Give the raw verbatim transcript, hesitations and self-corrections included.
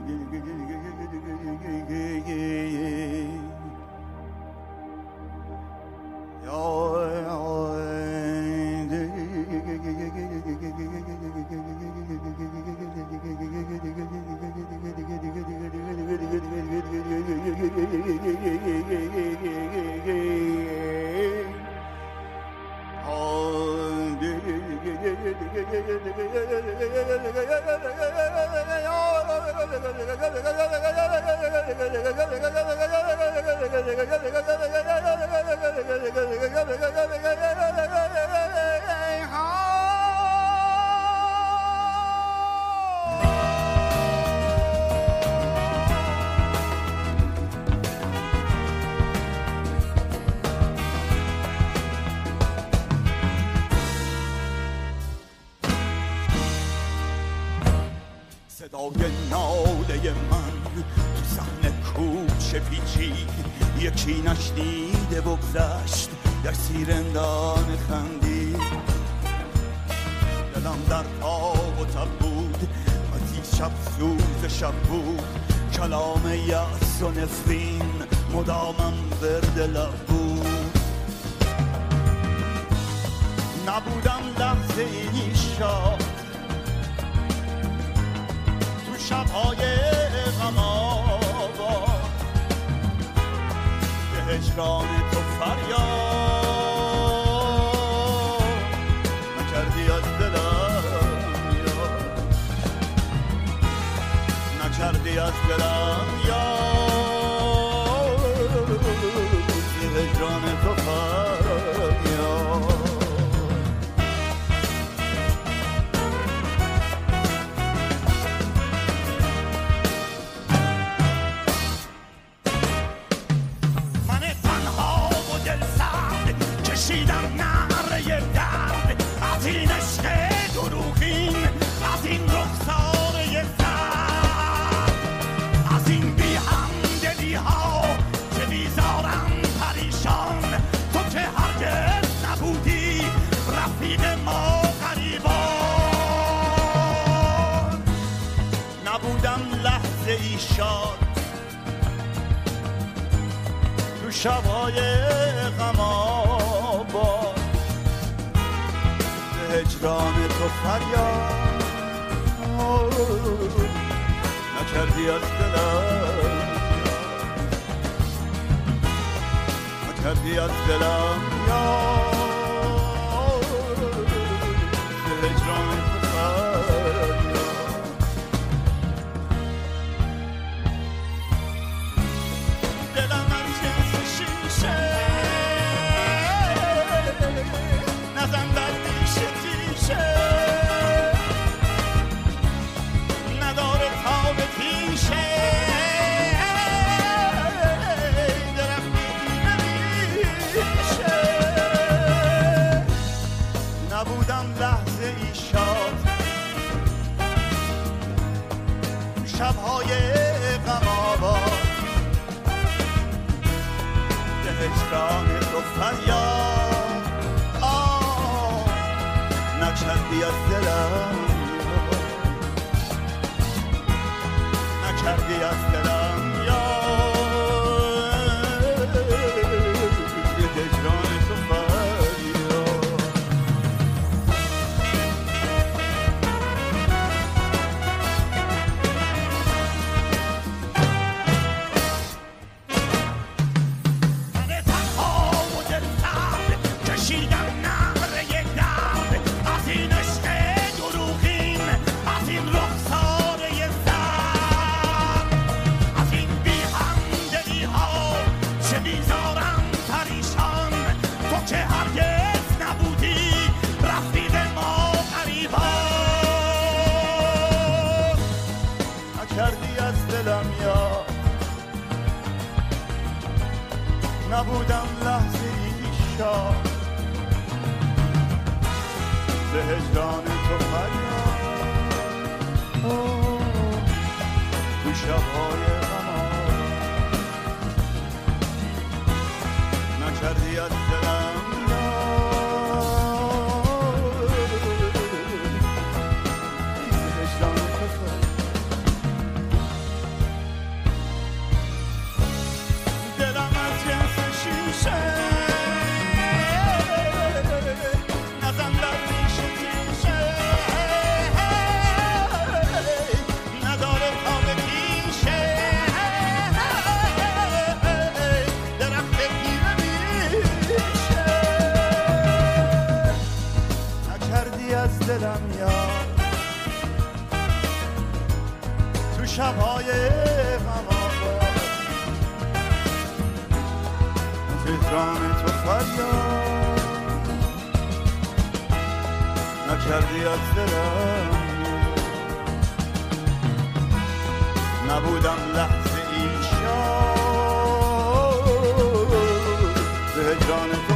صدای ناله من تو صحن کوچه پیچید، یکی نشنیده بگذشت در سیرندان خندید. دلم در تاب و تب بود، آتیش شب سوز شب بود، کلام یأس و نفرین مدامم ورد لب بود. نبودم لحظه ای شاد شب‌های غم آباد، به هجران تو فریاد نکردی از دلم یاد، نکردی از دلم یاد، به هجران تو فریاد. کشیدم نعره درد از این عشق دروغین، از این رخساره زرد، از این بی همدلی ها که بیزارم پریشان. تو که هرگز نبودی رفیق ما غریبان، نبودم لحظه ای شاد تو شب‌های غم آباد، به هجران تو فریاد نکردی از دلم، نکردی از دلم یاد، به هجران تو فریاد. دلم از جنس شیشه نزن در ریشه تیشه، نداره تاب تیشه، درختی نمیشه. نبودم لحظه ای شاد شب‌های غم آباد، به هجران تو فریاد نکردی از دلم، نکردی از دلم یاد، به هجران تو فریاد. نبودم لحظه ای شاد به هجران تو فریاد تو شب‌های غم نکردی از دلم یاد به هجران تو فریاد. دلم یاد تو شبهای غم‌آور تهران تو فریاد نکردی از دلم نبودم لحظه ای شاد به هجران